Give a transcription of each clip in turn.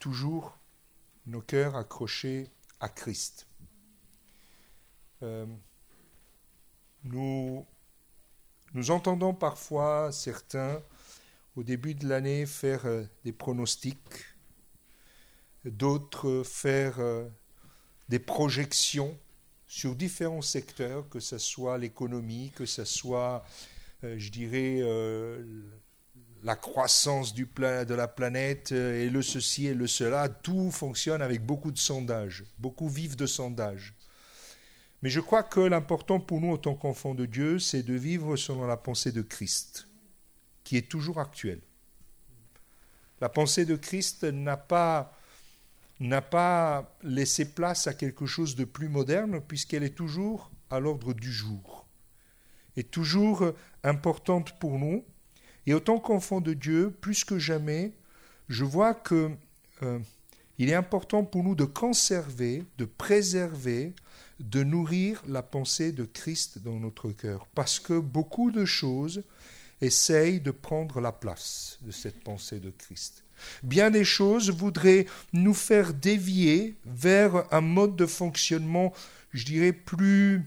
toujours nos cœurs accrochés à Christ. Nous entendons parfois certains, au début de l'année, faire des pronostics, d'autres faire des projections sur différents secteurs, que ce soit l'économie, que ce soit, la croissance de la planète, et le ceci et le cela. Tout fonctionne avec beaucoup de sondages, beaucoup vivent de sondages. Mais je crois que l'important pour nous, en tant qu'enfants de Dieu, c'est de vivre selon la pensée de Christ, qui est toujours actuelle. La pensée de Christ n'a pas laissé place à quelque chose de plus moderne, puisqu'elle est toujours à l'ordre du jour, et toujours importante pour nous. Et en tant qu'enfants de Dieu, plus que jamais, je vois que il est important pour nous de conserver, de préserver, de nourrir la pensée de Christ dans notre cœur, parce que beaucoup de choses essayent de prendre la place de cette pensée de Christ. Bien des choses voudraient nous faire dévier vers un mode de fonctionnement, plus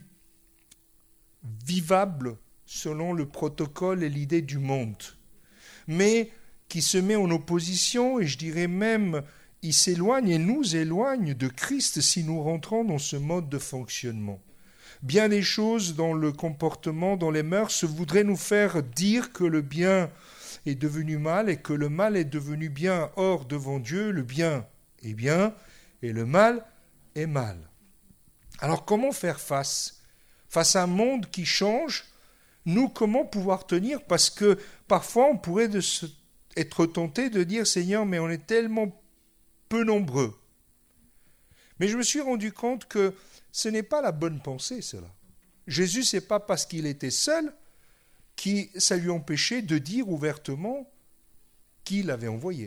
vivable selon le protocole et l'idée du monde, mais qui se met en opposition, et même il s'éloigne et nous éloigne de Christ si nous rentrons dans ce mode de fonctionnement. Bien des choses dans le comportement, dans les mœurs, voudraient nous faire dire que le bien est devenu mal et que le mal est devenu bien. Or, devant Dieu, le bien est bien et le mal est mal. Alors, comment faire face à un monde qui change? Nous, comment pouvoir tenir? Parce que parfois, on pourrait être tenté de dire « Seigneur, mais on est tellement peu nombreux ». Mais je me suis rendu compte que ce n'est pas la bonne pensée, cela. Jésus, ce n'est pas parce qu'il était seul que ça lui empêchait de dire ouvertement qui l'avait envoyé.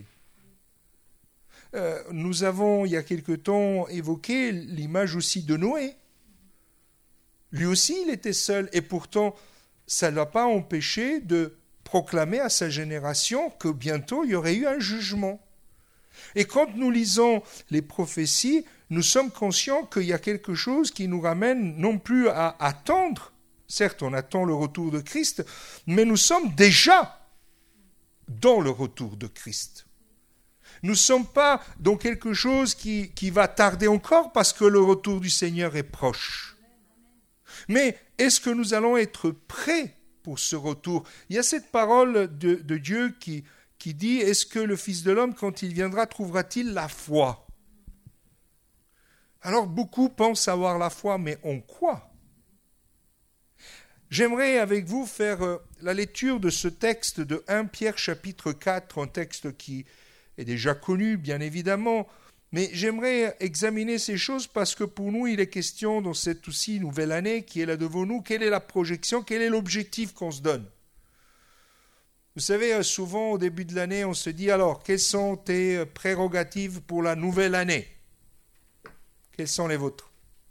Nous avons, il y a quelque temps, évoqué l'image aussi de Noé. Lui aussi, il était seul, et pourtant, ça ne l'a pas empêché de proclamer à sa génération que bientôt il y aurait eu un jugement. Et quand nous lisons les prophéties, nous sommes conscients qu'il y a quelque chose qui nous ramène non plus à attendre. Certes, on attend le retour de Christ, mais nous sommes déjà dans le retour de Christ. Nous ne sommes pas dans quelque chose qui va tarder encore parce que le retour du Seigneur est proche. Mais est-ce que nous allons être prêts pour ce retour? Il y a cette parole de Dieu qui dit « Est-ce que le Fils de l'homme, quand il viendra, trouvera-t-il la foi ?» Alors beaucoup pensent avoir la foi, mais en quoi? J'aimerais avec vous faire la lecture de ce texte de 1 Pierre chapitre 4, un texte qui est déjà connu, bien évidemment, mais j'aimerais examiner ces choses parce que pour nous, il est question dans cette aussi nouvelle année qui est là devant nous, quelle est la projection, quel est l'objectif qu'on se donne. Vous savez, souvent au début de l'année, on se dit alors, quelles sont tes prérogatives pour la nouvelle année? Quelles sont les vôtres?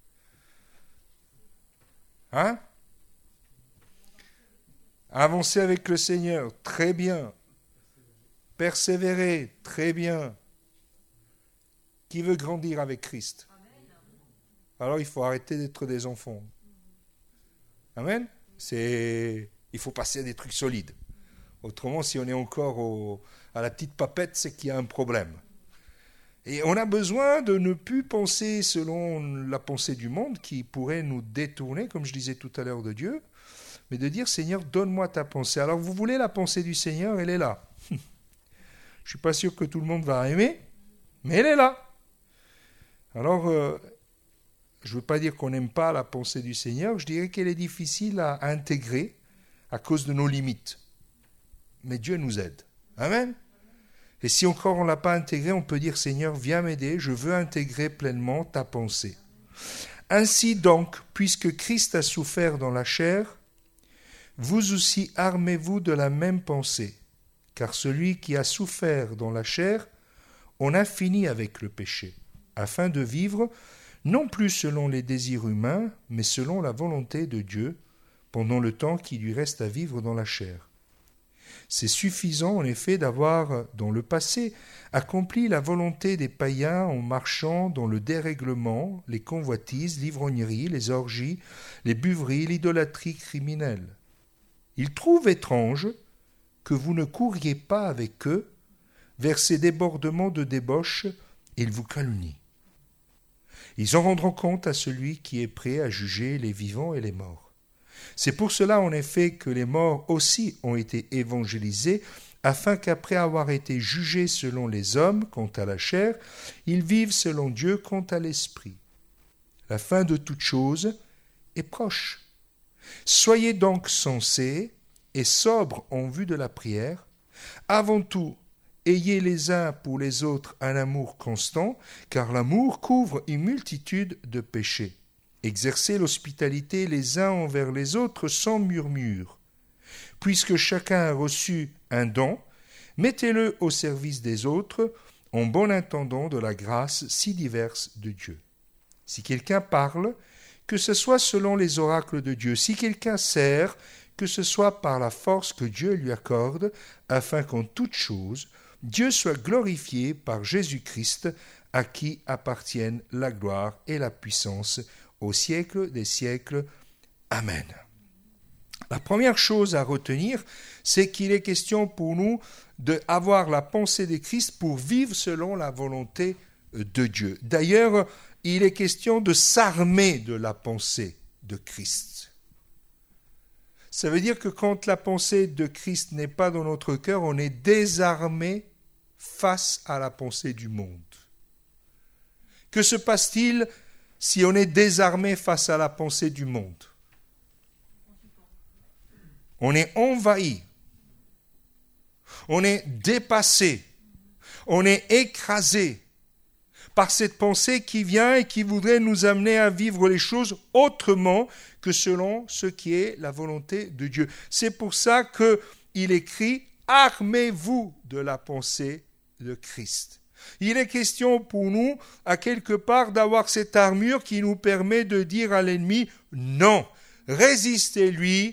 Avancer avec le Seigneur, très bien. Persévérer, très bien. Qui veut grandir avec Christ? Alors il faut arrêter d'être des enfants. Amen? Il faut passer à des trucs solides. Autrement, si on est encore à la petite papette, c'est qu'il y a un problème. Et on a besoin de ne plus penser selon la pensée du monde qui pourrait nous détourner, comme je disais tout à l'heure, de Dieu, mais de dire, Seigneur, donne-moi ta pensée. Alors vous voulez la pensée du Seigneur, elle est là. Je ne suis pas sûr que tout le monde va aimer, mais elle est là. Alors, je ne veux pas dire qu'on n'aime pas la pensée du Seigneur, je dirais qu'elle est difficile à intégrer à cause de nos limites. Mais Dieu nous aide. Amen. Et si encore on ne l'a pas intégré, on peut dire, Seigneur, viens m'aider, je veux intégrer pleinement ta pensée. Ainsi donc, puisque Christ a souffert dans la chair, vous aussi armez-vous de la même pensée, car celui qui a souffert dans la chair en a fini avec le péché, afin de vivre non plus selon les désirs humains, mais selon la volonté de Dieu, pendant le temps qui lui reste à vivre dans la chair. C'est suffisant en effet d'avoir, dans le passé, accompli la volonté des païens en marchant dans le dérèglement, les convoitises, l'ivrognerie, les orgies, les buveries, l'idolâtrie criminelle. Ils trouvent étrange que vous ne couriez pas avec eux vers ces débordements de débauche et ils vous calomnient. Ils en rendront compte à celui qui est prêt à juger les vivants et les morts. C'est pour cela en effet que les morts aussi ont été évangélisés, afin qu'après avoir été jugés selon les hommes quant à la chair, ils vivent selon Dieu quant à l'esprit. La fin de toute chose est proche. Soyez donc sensés et sobres en vue de la prière. Avant tout, ayez les uns pour les autres un amour constant, car l'amour couvre une multitude de péchés. Exercez l'hospitalité les uns envers les autres sans murmure. Puisque chacun a reçu un don, mettez-le au service des autres, en bon intendant de la grâce si diverse de Dieu. Si quelqu'un parle, que ce soit selon les oracles de Dieu. Si quelqu'un sert, que ce soit par la force que Dieu lui accorde, afin qu'en toute chose, Dieu soit glorifié par Jésus-Christ, à qui appartiennent la gloire et la puissance au siècle des siècles. Amen. La première chose à retenir, c'est qu'il est question pour nous d'avoir la pensée de Christ pour vivre selon la volonté de Dieu. D'ailleurs, il est question de s'armer de la pensée de Christ. Ça veut dire que quand la pensée de Christ n'est pas dans notre cœur, on est désarmé face à la pensée du monde. Que se passe-t-il si on est désarmé face à la pensée du monde? On est envahi, on est dépassé, on est écrasé par cette pensée qui vient et qui voudrait nous amener à vivre les choses autrement que selon ce qui est la volonté de Dieu. C'est pour ça qu'il écrit « Armez-vous de la pensée de Christ ». Il est question pour nous, à quelque part, d'avoir cette armure qui nous permet de dire à l'ennemi « Non, résistez-lui »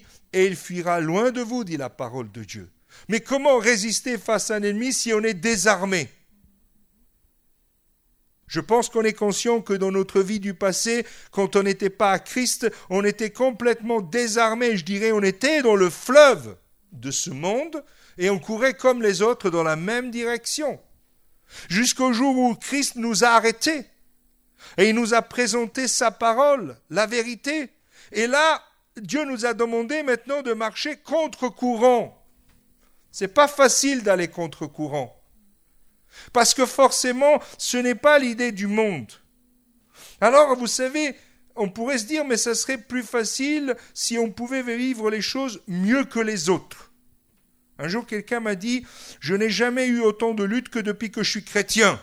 et il fuira loin de vous, dit la parole de Dieu. Mais comment résister face à un ennemi si on est désarmé? Je pense qu'on est conscient que dans notre vie du passé, quand on n'était pas à Christ, on était complètement désarmé. Je dirais, on était dans le fleuve de ce monde et on courait comme les autres dans la même direction. Jusqu'au jour où Christ nous a arrêtés et il nous a présenté sa parole, la vérité. Et là, Dieu nous a demandé maintenant de marcher contre-courant. C'est pas facile d'aller contre-courant. Parce que forcément, ce n'est pas l'idée du monde. Alors, vous savez, on pourrait se dire, mais ça serait plus facile si on pouvait vivre les choses mieux que les autres. Un jour, quelqu'un m'a dit, je n'ai jamais eu autant de lutte que depuis que je suis chrétien.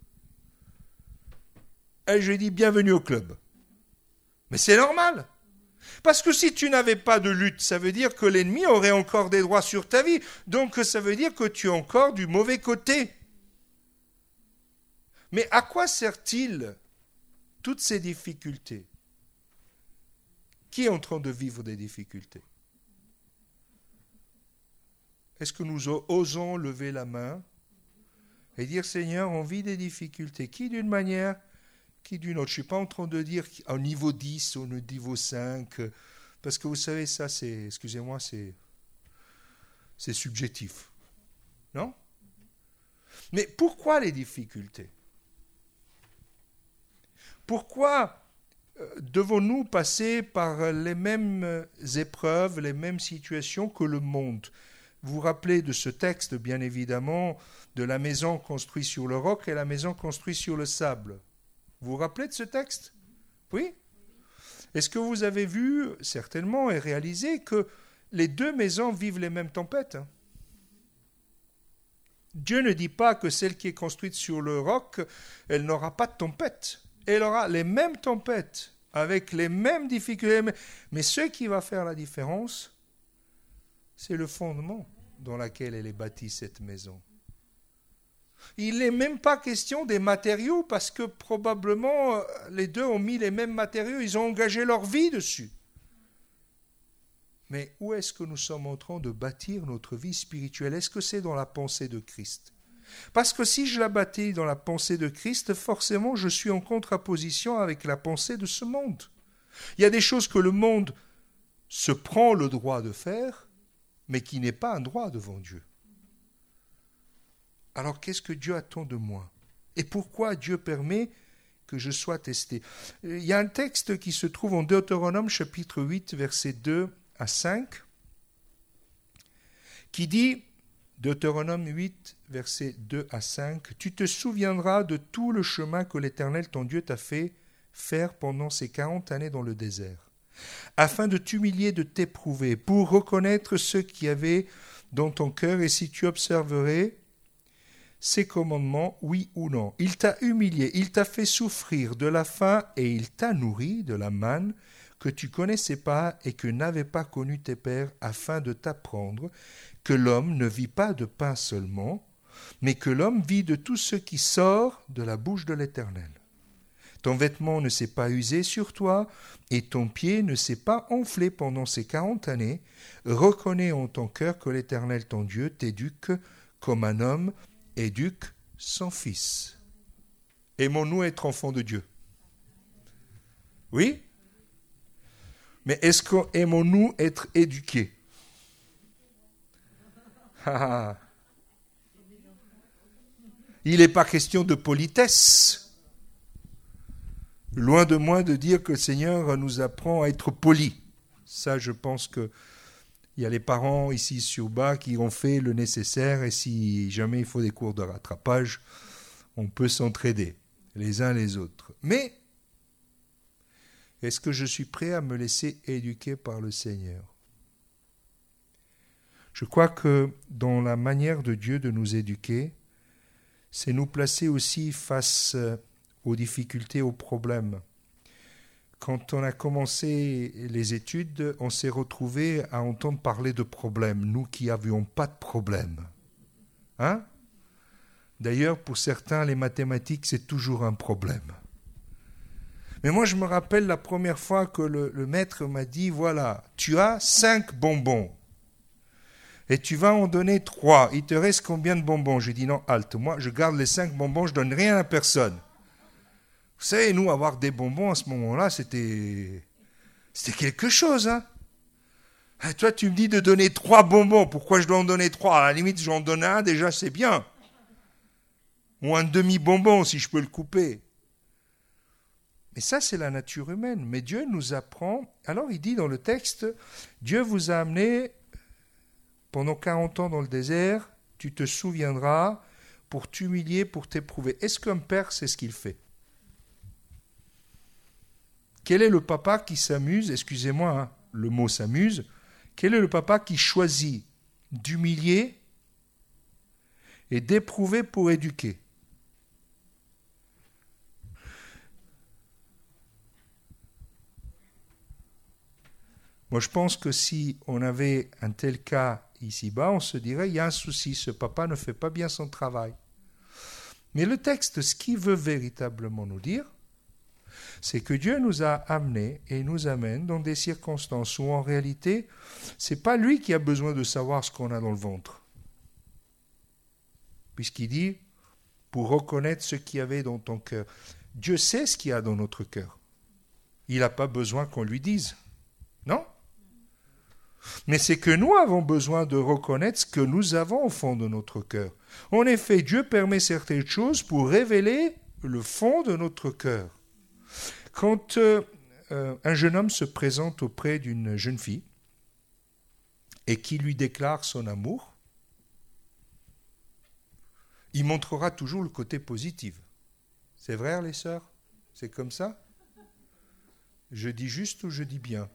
Et je lui ai dit, bienvenue au club. Mais c'est normal. Parce que si tu n'avais pas de lutte, ça veut dire que l'ennemi aurait encore des droits sur ta vie. Donc ça veut dire que tu es encore du mauvais côté. Mais à quoi sert-il toutes ces difficultés? Qui est en train de vivre des difficultés? Est-ce que nous osons lever la main et dire, Seigneur, on vit des difficultés? Qui d'une manière, qui d'une autre? Je ne suis pas en train de dire au niveau 10 ou au niveau 5, parce que vous savez, ça, c'est, excusez-moi, c'est subjectif. Non? Mais pourquoi les difficultés? Pourquoi devons-nous passer par les mêmes épreuves, les mêmes situations que le monde? Vous vous rappelez de ce texte, bien évidemment, de la maison construite sur le roc et la maison construite sur le sable. Vous vous rappelez de ce texte? Oui? Est-ce que vous avez vu, certainement, et réalisé que les deux maisons vivent les mêmes tempêtes? Dieu ne dit pas que celle qui est construite sur le roc, elle n'aura pas de tempête. Elle aura les mêmes tempêtes, avec les mêmes difficultés. Mais ce qui va faire la différence, c'est le fondement dans lequel elle est bâtie, cette maison. Il n'est même pas question des matériaux, parce que probablement les deux ont mis les mêmes matériaux, ils ont engagé leur vie dessus. Mais où est-ce que nous sommes en train de bâtir notre vie spirituelle? Est-ce que c'est dans la pensée de Christ? Parce que si je la bâtis dans la pensée de Christ, forcément je suis en contraposition avec la pensée de ce monde. Il y a des choses que le monde se prend le droit de faire, mais qui n'est pas un droit devant Dieu. Alors qu'est-ce que Dieu attend de moi? Et pourquoi Dieu permet que je sois testé? Il y a un texte qui se trouve en Deutéronome chapitre 8, versets 2 à 5, qui dit, Deutéronome 8, versets 2 à 5, « Tu te souviendras de tout le chemin que l'Éternel ton Dieu t'a fait faire pendant ces 40 années dans le désert, afin de t'humilier, de t'éprouver, pour reconnaître ce qu'il y avait dans ton cœur, et si tu observerais ses commandements, oui ou non. Il t'a humilié, il t'a fait souffrir de la faim, et il t'a nourri de la manne que tu connaissais pas et que n'avaient pas connu tes pères, afin de t'apprendre que l'homme ne vit pas de pain seulement, mais que l'homme vit de tout ce qui sort de la bouche de l'Éternel. Ton vêtement ne s'est pas usé sur toi, et ton pied ne s'est pas enflé pendant ces 40 années. Reconnais en ton cœur que l'Éternel ton Dieu t'éduque comme un homme éduque son fils. » Aimons-nous être enfants de Dieu? Oui? Mais est-ce qu'aimons-nous être éduqués? Il n'est pas question de politesse. Loin de moi de dire que le Seigneur nous apprend à être polis. Ça, je pense qu'il y a les parents ici sur bas qui ont fait le nécessaire, et si jamais il faut des cours de rattrapage, on peut s'entraider les uns les autres. Mais est-ce que je suis prêt à me laisser éduquer par le Seigneur? Je crois que dans la manière de Dieu de nous éduquer, c'est nous placer aussi face aux difficultés, aux problèmes. Quand on a commencé les études, on s'est retrouvé à entendre parler de problèmes, nous qui n'avions pas de problème. Hein? D'ailleurs, pour certains, les mathématiques, c'est toujours un problème. Mais moi, je me rappelle la première fois que le maître m'a dit, voilà, tu as 5 bonbons. Et tu vas en donner 3. Il te reste combien de bonbons? J'ai dit non, halte. Moi, je garde les 5 bonbons, je ne donne rien à personne. Vous savez, nous, avoir des bonbons à ce moment-là, c'était quelque chose. Hein? Et toi, tu me dis de donner 3 bonbons. Pourquoi je dois en donner 3? À la limite, j'en donne un, déjà, c'est bien. Ou un demi-bonbon, si je peux le couper. Mais ça, c'est la nature humaine. Mais Dieu nous apprend. Alors, il dit dans le texte, Dieu vous a amené pendant 40 ans dans le désert, tu te souviendras pour t'humilier, pour t'éprouver. Est-ce qu'un père sait ce qu'il fait? Quel est le papa qui s'amuse, excusez-moi, hein, le mot s'amuse, quel est le papa qui choisit d'humilier et d'éprouver pour éduquer? Moi, je pense que si on avait un tel cas ici-bas, on se dirait, il y a un souci, ce papa ne fait pas bien son travail. Mais le texte, ce qu'il veut véritablement nous dire, c'est que Dieu nous a amenés et nous amène dans des circonstances où en réalité, ce n'est pas lui qui a besoin de savoir ce qu'on a dans le ventre. Puisqu'il dit, pour reconnaître ce qu'il y avait dans ton cœur. Dieu sait ce qu'il y a dans notre cœur. Il n'a pas besoin qu'on lui dise. Non? Mais c'est que nous avons besoin de reconnaître ce que nous avons au fond de notre cœur. En effet, Dieu permet certaines choses pour révéler le fond de notre cœur. Quand un jeune homme se présente auprès d'une jeune fille et qui lui déclare son amour, il montrera toujours le côté positif. C'est vrai, les sœurs? C'est comme ça? Je dis juste ou je dis bien?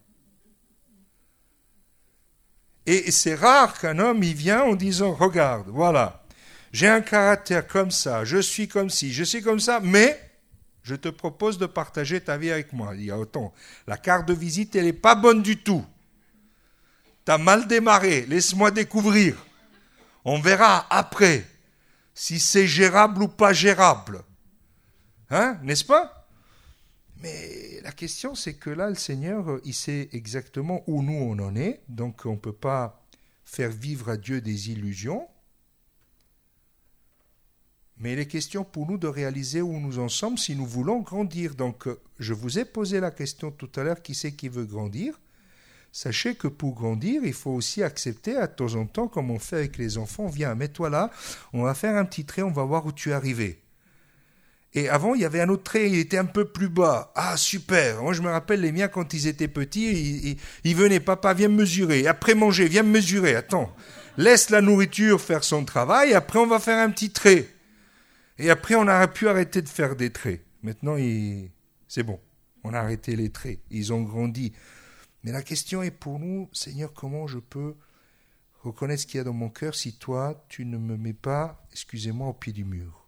Et c'est rare qu'un homme y vient en disant, regarde, voilà, j'ai un caractère comme ça, je suis comme ci, je suis comme ça, mais je te propose de partager ta vie avec moi. Il dit, attends, la carte de visite, elle n'est pas bonne du tout. Tu as mal démarré, laisse-moi découvrir. On verra après si c'est gérable ou pas gérable. Hein, n'est-ce pas? Mais la question, c'est que là, le Seigneur, il sait exactement où nous on en est, donc on ne peut pas faire vivre à Dieu des illusions. Mais il est question pour nous de réaliser où nous en sommes si nous voulons grandir. Donc, je vous ai posé la question tout à l'heure, qui c'est qui veut grandir ? Sachez que pour grandir, il faut aussi accepter à de temps en temps, comme on fait avec les enfants, viens, mets-toi là, on va faire un petit trait, on va voir où tu es arrivé. Et avant, il y avait un autre trait, il était un peu plus bas. Ah, super. Moi, je me rappelle les miens quand ils étaient petits, ils venaient, papa, viens me mesurer. Après manger, viens me mesurer. Attends, laisse la nourriture faire son travail, après on va faire un petit trait. Et après, on aurait pu arrêter de faire des traits. Maintenant, c'est bon. On a arrêté les traits. Ils ont grandi. Mais la question est pour nous, Seigneur, comment je peux reconnaître ce qu'il y a dans mon cœur si toi, tu ne me mets pas, excusez-moi, au pied du mur.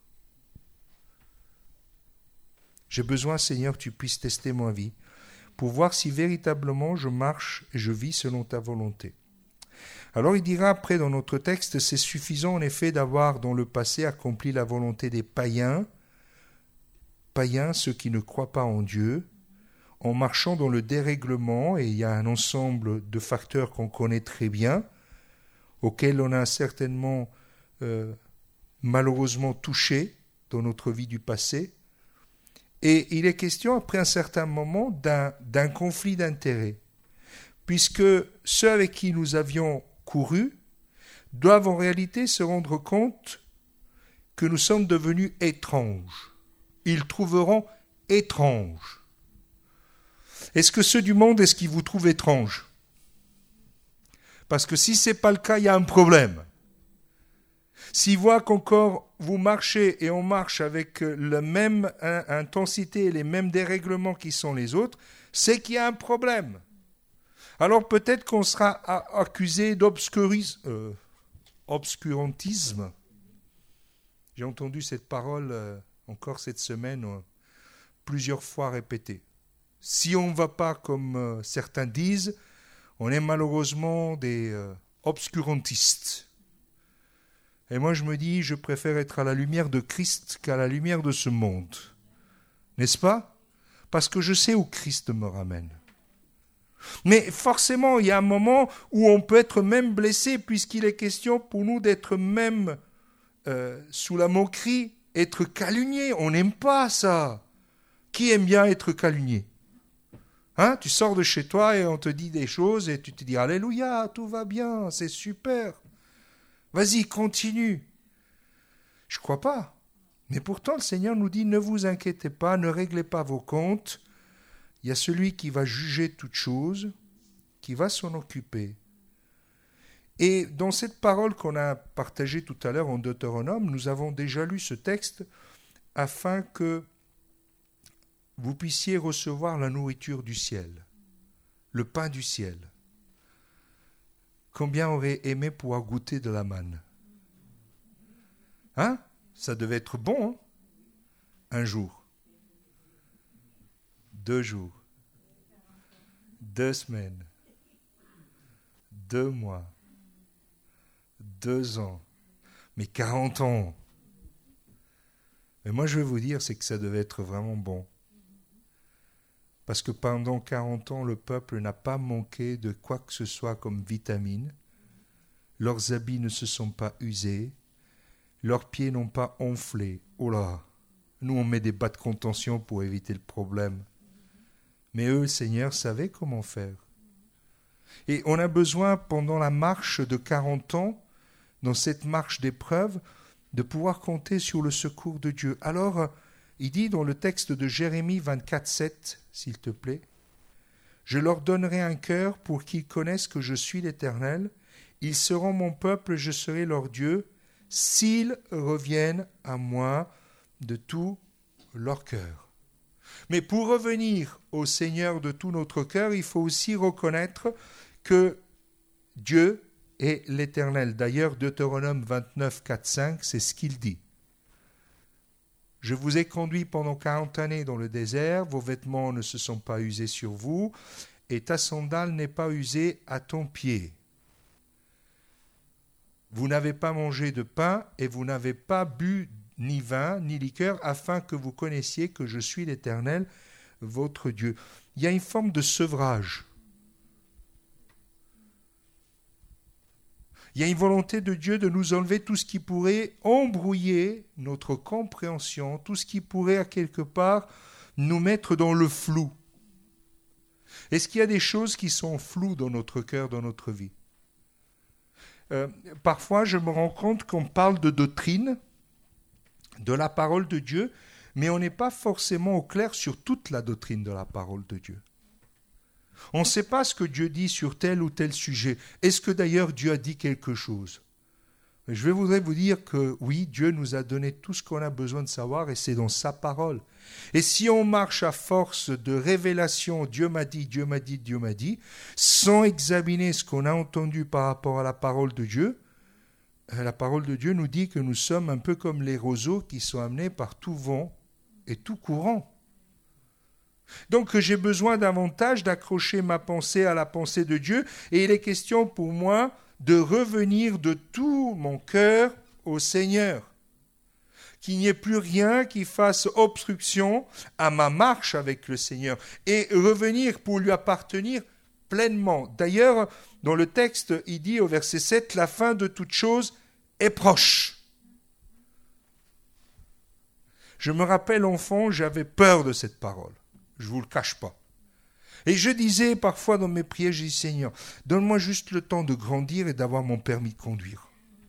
J'ai besoin, Seigneur, que tu puisses tester ma vie pour voir si véritablement je marche et je vis selon ta volonté. Alors il dira après dans notre texte, c'est suffisant en effet d'avoir dans le passé accompli la volonté des païens, ceux qui ne croient pas en Dieu, en marchant dans le dérèglement, et il y a un ensemble de facteurs qu'on connaît très bien, auxquels on a certainement malheureusement touché dans notre vie du passé. Et il est question après un certain moment d'un conflit d'intérêts, puisque ceux avec qui nous avions couru doivent en réalité se rendre compte que nous sommes devenus étranges. Ils trouveront étranges. Est-ce que ceux du monde, est-ce qu'ils vous trouvent étranges ? Parce que si ce n'est pas le cas, il y a un problème. S'ils voient qu'encore vous marchez et on marche avec la même intensité et les mêmes dérèglements qui sont les autres, c'est qu'il y a un problème. Alors peut-être qu'on sera accusé d'obscurantisme. J'ai entendu cette parole encore cette semaine plusieurs fois répétée. Si on ne va pas comme certains disent, on est malheureusement des obscurantistes. Et moi je me dis, je préfère être à la lumière de Christ qu'à la lumière de ce monde. N'est-ce pas ? Parce que je sais où Christ me ramène. Mais forcément, il y a un moment où on peut être même blessé, puisqu'il est question pour nous d'être même sous la moquerie, être calunié. On n'aime pas ça. Qui aime bien être calunié ? Hein ? Tu sors de chez toi et on te dit des choses et tu te dis « Alléluia, tout va bien, c'est super. Vas-y, continue. » Je ne crois pas. Mais pourtant, le Seigneur nous dit « Ne vous inquiétez pas, ne réglez pas vos comptes. Il y a celui qui va juger toutes choses, qui va s'en occuper. » Et dans cette parole qu'on a partagée tout à l'heure en Deutéronome, nous avons déjà lu ce texte afin que vous puissiez recevoir la nourriture du ciel, le pain du ciel. Combien aurait aimé pouvoir goûter de la manne ? Hein ? Ça devait être bon, hein ? Un jour, 2 jours, 2 semaines, 2 mois, 2 ans, mais 40 ans. Mais moi je vais vous dire, c'est que ça devait être vraiment bon. Parce que pendant 40 ans, le peuple n'a pas manqué de quoi que ce soit comme vitamine. Leurs habits ne se sont pas usés. Leurs pieds n'ont pas enflé. Oh là, nous on met des bas de contention pour éviter le problème. Mais eux, le Seigneur, savait comment faire. Et on a besoin, pendant la marche de 40 ans, dans cette marche d'épreuve, de pouvoir compter sur le secours de Dieu. Alors, il dit dans le texte de Jérémie 24, 7, s'il te plaît, « Je leur donnerai un cœur pour qu'ils connaissent que je suis l'Éternel. Ils seront mon peuple, je serai leur Dieu, s'ils reviennent à moi de tout leur cœur. » Mais pour revenir au Seigneur de tout notre cœur, il faut aussi reconnaître que Dieu est l'Éternel. D'ailleurs, Deutéronome 29, 4, 5, c'est ce qu'il dit. Je vous ai conduit pendant 40 années dans le désert, vos vêtements ne se sont pas usés sur vous, et ta sandale n'est pas usée à ton pied. Vous n'avez pas mangé de pain, et vous n'avez pas bu ni vin, ni liqueur, afin que vous connaissiez que je suis l'Éternel, votre Dieu. Il y a une forme de sevrage. Il y a une volonté de Dieu de nous enlever tout ce qui pourrait embrouiller notre compréhension, tout ce qui pourrait à quelque part nous mettre dans le flou. Est-ce qu'il y a des choses qui sont floues dans notre cœur, dans notre vie ? Parfois, je me rends compte qu'on parle de doctrine, de la parole de Dieu, mais on n'est pas forcément au clair sur toute la doctrine de la parole de Dieu. On ne sait pas ce que Dieu dit sur tel ou tel sujet. Est-ce que d'ailleurs Dieu a dit quelque chose ? Je voudrais vous dire que oui, Dieu nous a donné tout ce qu'on a besoin de savoir et c'est dans sa parole. Et si on marche à force de révélation, Dieu m'a dit, Dieu m'a dit, Dieu m'a dit, sans examiner ce qu'on a entendu par rapport à la parole de Dieu, la parole de Dieu nous dit que nous sommes un peu comme les roseaux qui sont amenés par tout vent et tout courant. Donc j'ai besoin davantage d'accrocher ma pensée à la pensée de Dieu et il est question pour moi de revenir de tout mon cœur au Seigneur. Qu'il n'y ait plus rien qui fasse obstruction à ma marche avec le Seigneur et revenir pour lui appartenir pleinement. D'ailleurs, dans le texte, il dit au verset 7, « La fin de toute chose est proche ». Je me rappelle enfant, j'avais peur de cette parole. Je ne vous le cache pas. Et je disais parfois dans mes prières, je dis Seigneur, donne-moi juste le temps de grandir et d'avoir mon permis de conduire.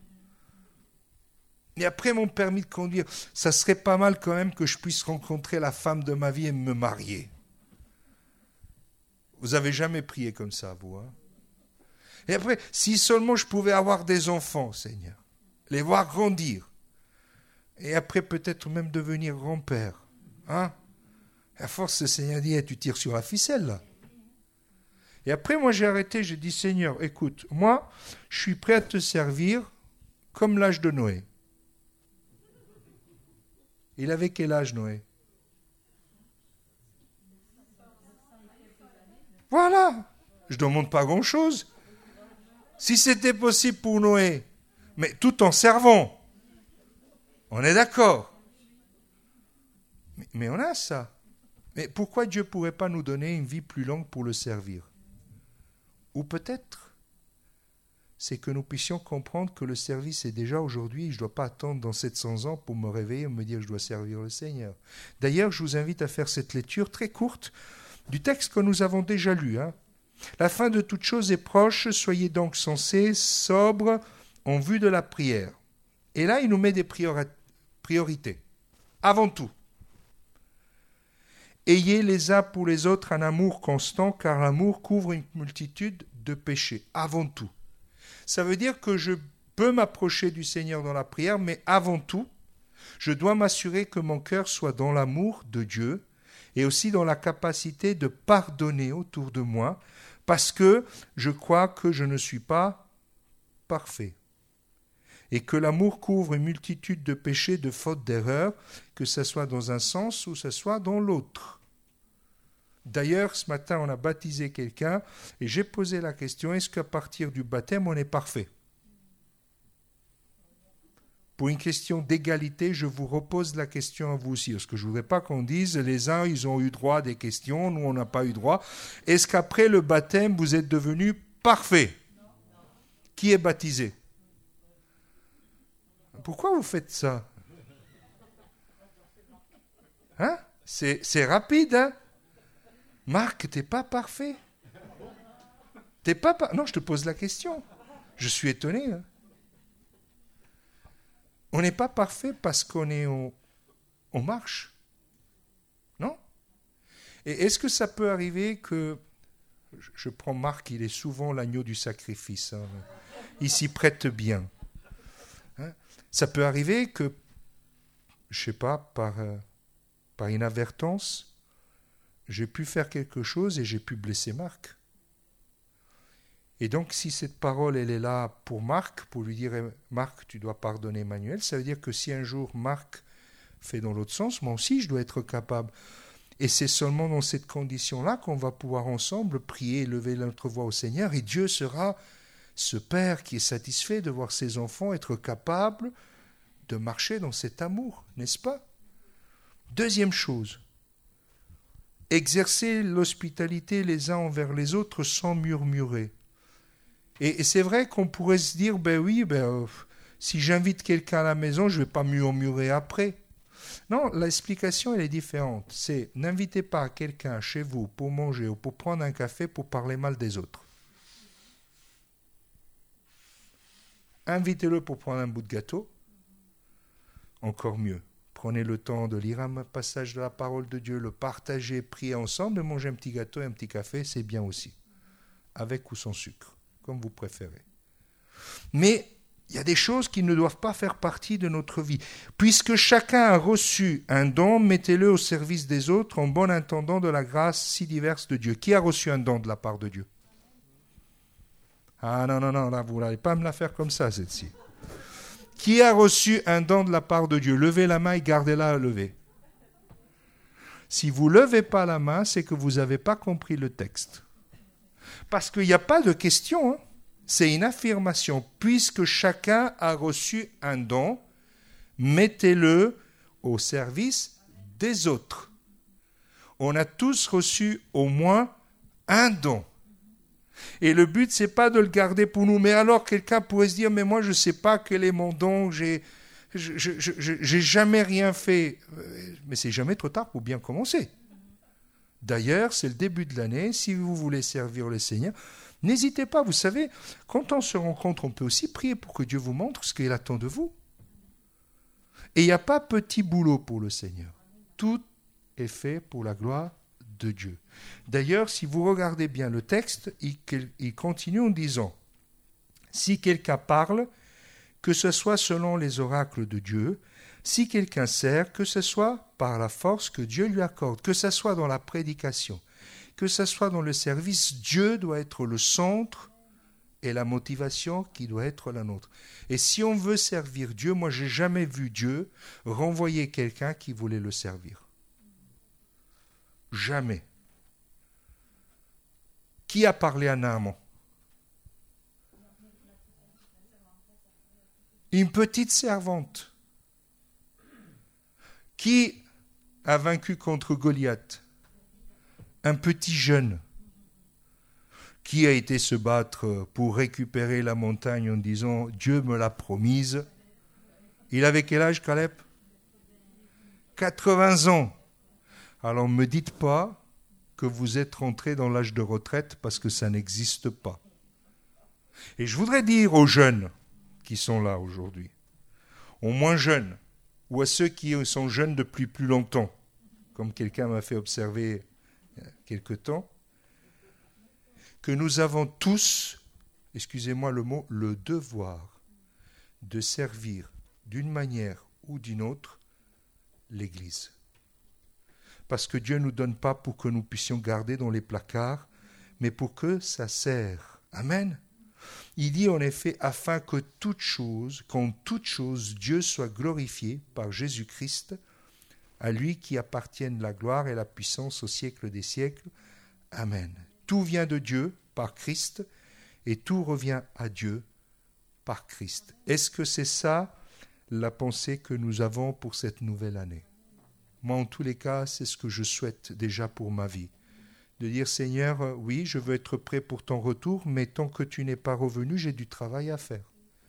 Et après mon permis de conduire, ça serait pas mal quand même que je puisse rencontrer la femme de ma vie et me marier. Vous n'avez jamais prié comme ça, vous, hein ? Et après, si seulement je pouvais avoir des enfants, Seigneur, les voir grandir, et après peut-être même devenir grand-père, hein ? À force, le Seigneur dit, tu tires sur la ficelle, là. Et après, moi, j'ai arrêté, j'ai dit, Seigneur, écoute, moi, je suis prêt à te servir comme l'âge de Noé. Il avait quel âge, Noé ? Voilà, je ne demande pas grand-chose. Si c'était possible pour Noé, mais tout en servant, on est d'accord. Mais on a ça. Mais pourquoi Dieu ne pourrait pas nous donner une vie plus longue pour le servir ? Ou peut-être, c'est que nous puissions comprendre que le service est déjà aujourd'hui, je ne dois pas attendre dans 700 ans pour me réveiller et me dire que je dois servir le Seigneur. D'ailleurs, je vous invite à faire cette lecture très courte du texte que nous avons déjà lu. La fin de toute chose est proche, soyez donc sensés, sobres, en vue de la prière. Et là, il nous met des priorités. Avant tout, ayez les uns pour les autres un amour constant, car l'amour couvre une multitude de péchés. Avant tout. Ça veut dire que je peux m'approcher du Seigneur dans la prière, mais avant tout, je dois m'assurer que mon cœur soit dans l'amour de Dieu et aussi dans la capacité de pardonner autour de moi, parce que je crois que je ne suis pas parfait. Et que l'amour couvre une multitude de péchés, de fautes, d'erreurs, que ce soit dans un sens ou ce soit dans l'autre. D'ailleurs, ce matin, on a baptisé quelqu'un et j'ai posé la question, est-ce qu'à partir du baptême, on est parfait ? Pour une question d'égalité, je vous repose la question à vous aussi, parce que je ne voudrais pas qu'on dise, les uns, ils ont eu droit à des questions, nous, on n'a pas eu droit. Est-ce qu'après le baptême, vous êtes devenu parfait ? Qui est baptisé ? Pourquoi vous faites ça ? Hein ? C'est rapide, hein ? Marc, t'es pas parfait. T'es pas Non, je te pose la question. Je suis étonné. Hein ? On n'est pas parfait parce qu'on est en marche. Non ? Et est-ce que ça peut arriver que... Je prends Marc, il est souvent l'agneau du sacrifice. Hein ? Il s'y prête bien. Hein ? Ça peut arriver que, je ne sais pas, par inadvertance, j'ai pu faire quelque chose et j'ai pu blesser Marc. Et donc, si cette parole, elle est là pour Marc, pour lui dire « Marc, tu dois pardonner Emmanuel », ça veut dire que si un jour Marc fait dans l'autre sens, moi aussi, je dois être capable. Et c'est seulement dans cette condition-là qu'on va pouvoir ensemble prier et lever notre voix au Seigneur. Et Dieu sera ce Père qui est satisfait de voir ses enfants être capables de marcher dans cet amour, n'est-ce pas ? Deuxième chose, exercer l'hospitalité les uns envers les autres sans murmurer. Et c'est vrai qu'on pourrait se dire, si j'invite quelqu'un à la maison, je ne vais pas murmurer après. Non, l'explication, elle est différente. C'est, n'invitez pas quelqu'un chez vous pour manger ou pour prendre un café pour parler mal des autres. Invitez-le pour prendre un bout de gâteau. Encore mieux. Prenez le temps de lire un passage de la parole de Dieu, le partager, prier ensemble, manger un petit gâteau et un petit café, c'est bien aussi. Avec ou sans sucre, comme vous préférez. Mais il y a des choses qui ne doivent pas faire partie de notre vie. Puisque chacun a reçu un don, mettez-le au service des autres en bon intendant de la grâce si diverse de Dieu. Qui a reçu un don de la part de Dieu? Ah non, là, vous n'allez pas me la faire comme ça, celle-ci. Qui a reçu un don de la part de Dieu? Levez la main et gardez-la à lever. Si vous ne levez pas la main, c'est que vous n'avez pas compris le texte. Parce qu'il n'y a pas de question, hein. C'est une affirmation. Puisque chacun a reçu un don, mettez-le au service des autres. On a tous reçu au moins un don. Et le but, c'est pas de le garder pour nous. Mais alors, quelqu'un pourrait se dire, mais moi, je ne sais pas quel est mon don, j'ai jamais rien fait. Mais c'est jamais trop tard pour bien commencer. D'ailleurs, c'est le début de l'année. Si vous voulez servir le Seigneur, n'hésitez pas. Vous savez, quand on se rencontre, on peut aussi prier pour que Dieu vous montre ce qu'il attend de vous. Et il n'y a pas petit boulot pour le Seigneur. Tout est fait pour la gloire de Dieu. D'ailleurs, si vous regardez bien le texte, il continue en disant, si quelqu'un parle, que ce soit selon les oracles de Dieu, si quelqu'un sert, que ce soit par la force que Dieu lui accorde, que ce soit dans la prédication, que ce soit dans le service, Dieu doit être le centre et la motivation qui doit être la nôtre. Et si on veut servir Dieu, moi je n'ai jamais vu Dieu renvoyer quelqu'un qui voulait le servir. Jamais. Qui a parlé à Naaman? Une petite servante. Qui a vaincu contre Goliath? Un petit jeune. Qui a été se battre pour récupérer la montagne en disant « Dieu me l'a promise ». Il avait quel âge, Caleb? 80 ans. Alors ne me dites pas que vous êtes rentré dans l'âge de retraite parce que ça n'existe pas. Et je voudrais dire aux jeunes qui sont là aujourd'hui, aux moins jeunes, ou à ceux qui sont jeunes depuis plus longtemps, comme quelqu'un m'a fait observer il y a quelque temps, que nous avons tous, excusez-moi le mot, le devoir de servir d'une manière ou d'une autre l'Église. Parce que Dieu ne nous donne pas pour que nous puissions garder dans les placards, mais pour que ça sert. Amen. Il dit en effet, afin que qu'en toute chose, Dieu soit glorifié par Jésus-Christ, à lui qui appartiennent la gloire et la puissance au siècle des siècles. Amen. Tout vient de Dieu par Christ et tout revient à Dieu par Christ. Est-ce que c'est ça la pensée que nous avons pour cette nouvelle année? Moi, en tous les cas, c'est ce que je souhaite déjà pour ma vie. De dire, Seigneur, oui, je veux être prêt pour ton retour, mais tant que tu n'es pas revenu, j'ai du travail à faire.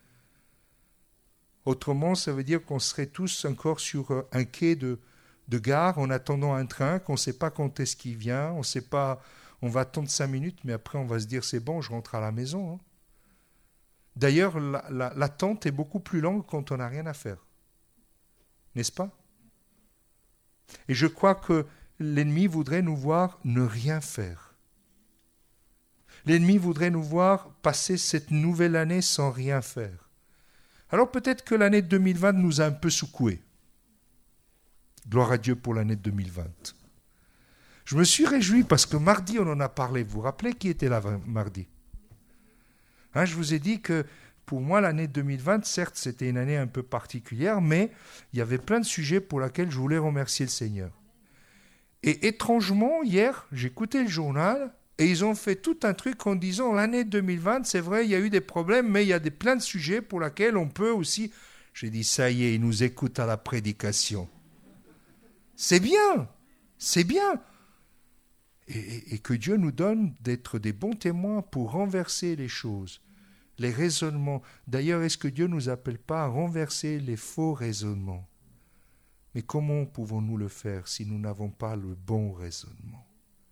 Autrement, ça veut dire qu'on serait tous encore sur un quai de gare en attendant un train, qu'on ne sait pas quand est-ce qu'il vient, on sait pas, on va attendre 5 minutes, mais après on va se dire, c'est bon, je rentre à la maison. Hein. D'ailleurs, l'attente est beaucoup plus longue quand on n'a rien à faire. N'est-ce pas? Et je crois que l'ennemi voudrait nous voir ne rien faire. L'ennemi voudrait nous voir passer cette nouvelle année sans rien faire. Alors peut-être que l'année 2020 nous a un peu secoués. Gloire à Dieu pour l'année 2020. Je me suis réjoui parce que mardi on en a parlé. Vous vous rappelez qui était là mardi? Je vous ai dit que pour moi l'année 2020, certes c'était une année un peu particulière, mais il y avait plein de sujets pour lesquels je voulais remercier le Seigneur. Et étrangement, hier, j'écoutais le journal et ils ont fait tout un truc en disant l'année 2020, c'est vrai, il y a eu des problèmes, mais il y a plein de sujets pour lesquels on peut aussi... J'ai dit, ça y est, ils nous écoutent à la prédication. C'est bien, c'est bien. Et que Dieu nous donne d'être des bons témoins pour renverser les choses, les raisonnements. D'ailleurs, est-ce que Dieu ne nous appelle pas à renverser les faux raisonnements? Mais comment pouvons-nous le faire si nous n'avons pas le bon raisonnement?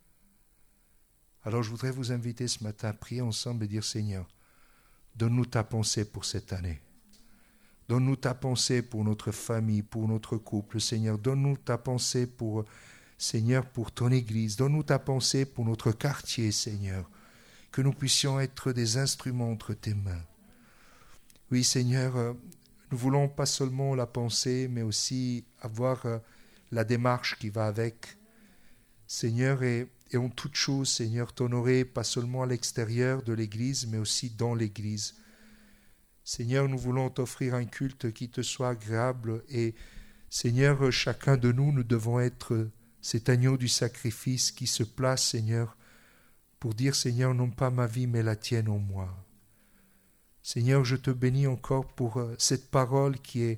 Alors je voudrais vous inviter ce matin à prier ensemble et dire, Seigneur, donne-nous ta pensée pour cette année. Donne-nous ta pensée pour notre famille, pour notre couple. Seigneur, donne-nous ta pensée pour, Seigneur, pour ton Église. Donne-nous ta pensée pour notre quartier, Seigneur. Que nous puissions être des instruments entre tes mains. Oui, Seigneur, nous voulons pas seulement la pensée, mais aussi avoir la démarche qui va avec. Seigneur, et en toute chose, Seigneur, t'honorer pas seulement à l'extérieur de l'Église, mais aussi dans l'Église. Seigneur, nous voulons t'offrir un culte qui te soit agréable et, Seigneur, chacun de nous, nous devons être cet agneau du sacrifice qui se place, Seigneur, pour dire, Seigneur, non pas ma vie, mais la tienne en moi. Seigneur, je te bénis encore pour cette parole qui est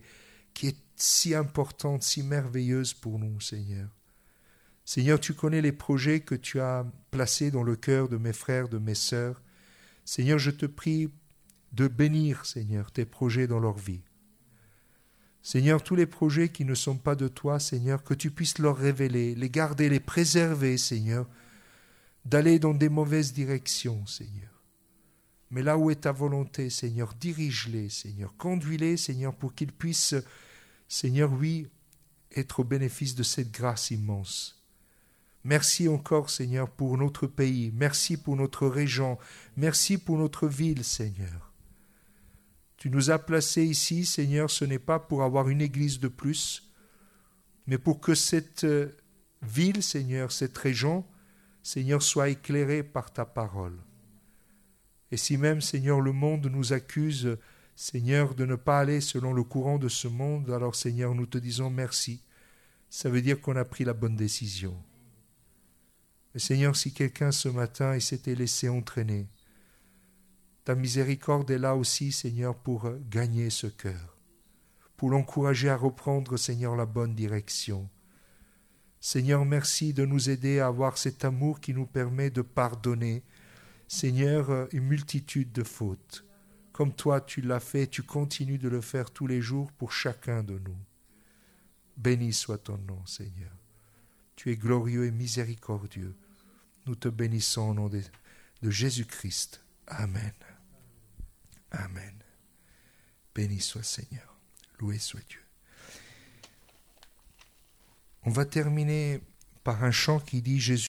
si importante, si merveilleuse pour nous, Seigneur. Seigneur, tu connais les projets que tu as placés dans le cœur de mes frères, de mes sœurs. Seigneur, je te prie de bénir, Seigneur, tes projets dans leur vie. Seigneur, tous les projets qui ne sont pas de toi, Seigneur, que tu puisses leur révéler, les garder, les préserver, Seigneur, d'aller dans des mauvaises directions, Seigneur. Mais là où est ta volonté, Seigneur, dirige-les, Seigneur, conduis-les, Seigneur, pour qu'ils puissent, Seigneur, oui, être au bénéfice de cette grâce immense. Merci encore, Seigneur, pour notre pays, merci pour notre région, merci pour notre ville, Seigneur. Tu nous as placés ici, Seigneur, ce n'est pas pour avoir une église de plus, mais pour que cette ville, Seigneur, cette région, Seigneur, soit éclairée par ta parole. Et si même, Seigneur, le monde nous accuse, Seigneur, de ne pas aller selon le courant de ce monde, alors, Seigneur, nous te disons merci. Ça veut dire qu'on a pris la bonne décision. Mais Seigneur, si quelqu'un ce matin s'était laissé entraîner, ta miséricorde est là aussi, Seigneur, pour gagner ce cœur, pour l'encourager à reprendre, Seigneur, la bonne direction. Seigneur, merci de nous aider à avoir cet amour qui nous permet de pardonner, Seigneur, une multitude de fautes. Comme toi, tu l'as fait, tu continues de le faire tous les jours pour chacun de nous. Béni soit ton nom, Seigneur. Tu es glorieux et miséricordieux. Nous te bénissons au nom de Jésus-Christ. Amen. Amen. Béni soit Seigneur. Loué soit Dieu. On va terminer par un chant qui dit Jésus.